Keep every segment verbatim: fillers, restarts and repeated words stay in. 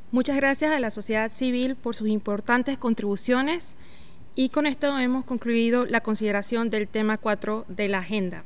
Muchas gracias a la sociedad civil por sus importantes contribuciones y con esto hemos concluido la consideración del tema cuatro de la agenda.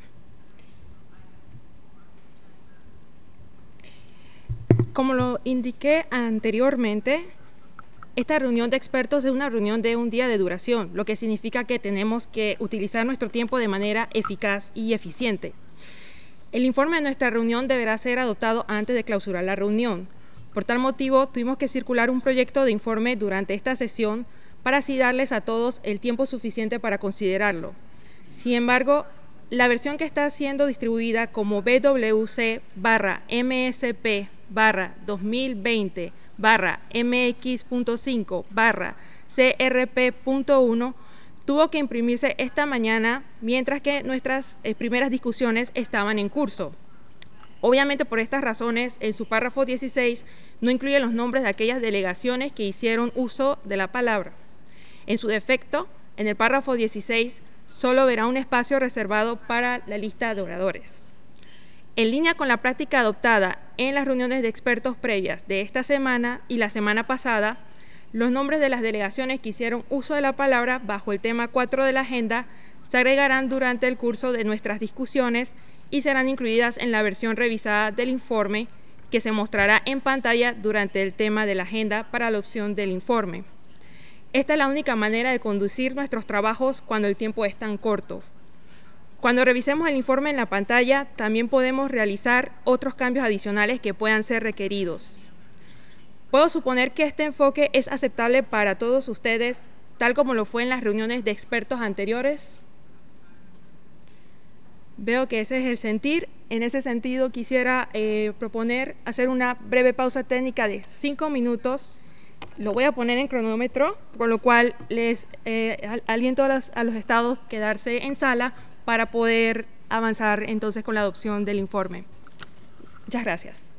Como lo indiqué anteriormente, esta reunión de expertos es una reunión de un día de duración, lo que significa que tenemos que utilizar nuestro tiempo de manera eficaz y eficiente. El informe de nuestra reunión deberá ser adoptado antes de clausurar la reunión. Por tal motivo, tuvimos que circular un proyecto de informe durante esta sesión para así darles a todos el tiempo suficiente para considerarlo. Sin embargo, la versión que está siendo distribuida como B W C barra M S P barra dos mil veinte barra M X punto cinco barra C R P punto uno tuvo que imprimirse esta mañana, mientras que nuestras eh, primeras discusiones estaban en curso. Obviamente, por estas razones, en su párrafo dieciséis no incluye los nombres de aquellas delegaciones que hicieron uso de la palabra. En su defecto, en el párrafo dieciséis solo verá un espacio reservado para la lista de oradores. En línea con la práctica adoptada en las reuniones de expertos previas de esta semana y la semana pasada, los nombres de las delegaciones que hicieron uso de la palabra bajo el tema cuatro de la agenda se agregarán durante el curso de nuestras discusiones y serán incluidas en la versión revisada del informe que se mostrará en pantalla durante el tema de la agenda para la opción del informe. Esta es la única manera de conducir nuestros trabajos cuando el tiempo es tan corto. Cuando revisemos el informe en la pantalla, también podemos realizar otros cambios adicionales que puedan ser requeridos. Puedo suponer que este enfoque es aceptable para todos ustedes, tal como lo fue en las reuniones de expertos anteriores. Veo que ese es el sentir. En ese sentido, quisiera eh, proponer hacer una breve pausa técnica de cinco minutos. Lo voy a poner en cronómetro, con lo cual les eh, aliento a los, a los estados a quedarse en sala para poder avanzar entonces con la adopción del informe. Muchas gracias.